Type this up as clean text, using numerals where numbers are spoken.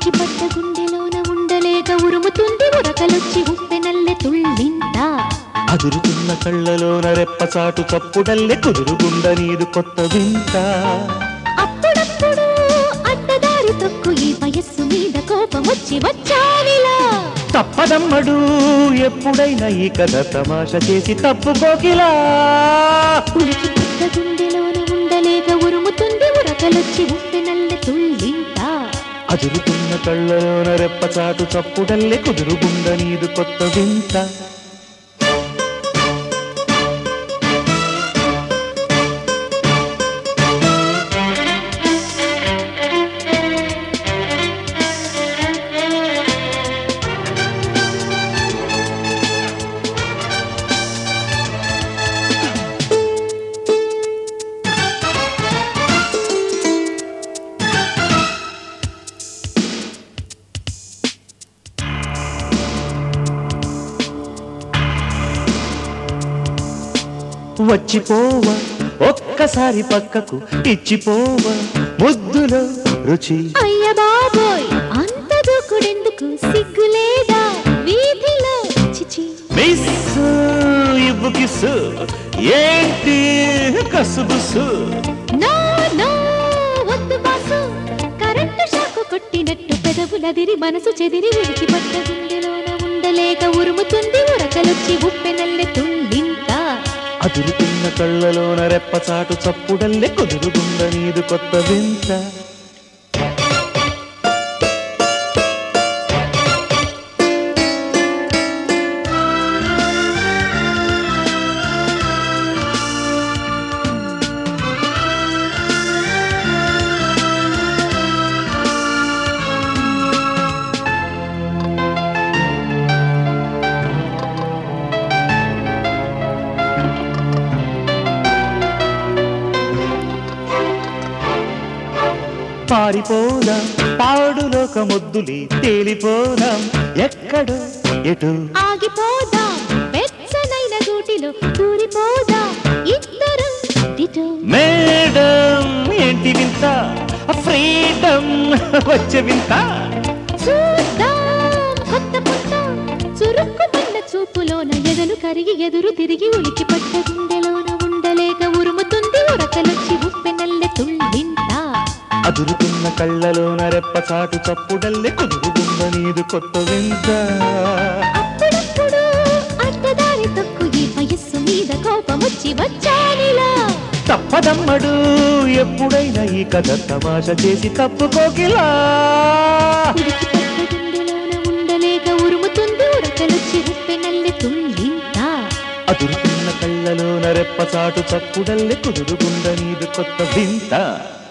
ఉలికి పట్ట గుండెలోన ఉండలేక ఉరుముతుంది ఉరకలొచ్చి ఉప్పెనల్లె తుళ్ళింత అదురుతున్న కళ్ళలోన రెప్పచాటు చప్పుడల్లె కుదురుగుండ నీదు కొత్త వింత అప్పుడప్పుడు అడ్డదారి తొక్కు ఈ వయస్సు మీద కోపం వచ్చి వచ్చానిలా తప్పదమ్మడు ఎప్పుడైనా ఈ కథ తమాషా చేసి తప్పుకోకిలా ఉలికి పట్ట గుండెలోన ఉండలేక ఉరుముతుంది ఉరకలొచ్చి ఉప్పెనల్లె తుళ్ళింత అదురుతున్న కళ్ళలోన రెప్పచాటు చప్పుడల్లె కుదురుగుండ నీదు కొత్త వింత వచ్చిపోవా ఒక్కసారి పక్కకు ఇచ్చిపోవా ముద్దులో రుచి అయ్య బాబోయ్ అంత దూకుడెందుకు సిగ్గులేదా వీధిలో చిచి మిస్సు ఇవ్వు కిస్సు ఏంటి కసుబుసు నో నో వద్దు బాసు కరెంటు షాకు కొట్టినట్టు పెదవులదిరి మనసు చెదిరి ఉలికి పట్ట గుండెలోన ఉండలేక ఉరుముతుంది ఉరకలొచ్చి ఉప్పెనల్లె తుళ్ళింత అదురుతున్న కళ్ళలోన రెప్పచాటు చప్పుడల్లె కుదురుగుండ నీదు కొత్త వింత పారిపోదాం పాడులోక మొద్దులి తేలిపోదాం ఎక్కడో ఎటు ఆగిపోదాం వెచ్చనైన గూటిలో దూరిపోదాం ఇద్దరు ఇటు మేడం ఏంటి వింత ఫ్రీడమ్ వచ్చే వింత చూద్దాం కొత్త పుట్ట చురుక్కుమన్న చూపులోన ఎదలు కరిగి ఎదురు తిరిగి ఉలికి పట్ట గుండెలోన ఉండలేక ఉరుముతుంది ఉరకలొచ్చి ఉప్పెనల్లె తుళ్ళింత అదురుతున్న కళ్ళలోన రెప్పచాటు చప్పుడల్లె కుదురుగుండ నీదు కొత్త వింత అప్పుడప్పుడు అడ్డదారి తొక్కు ఈ వయస్సు మీద కోపమొచ్చి వచ్చానిలా తప్పదమ్మడు ఎప్పుడైనా ఈ కథ తమాషా చేసి తప్పుకోకిలా ఉలికి పట్ట గుండెలోన ఉండలేక ఉరుముతుంది ఉరకలొచ్చి ఉప్పెనల్లె తుళ్ళింత అదురుతున్న కళ్ళలోన రెప్పచాటు చప్పుడల్లె కుదురుగుండ నీదు కొత్త వింత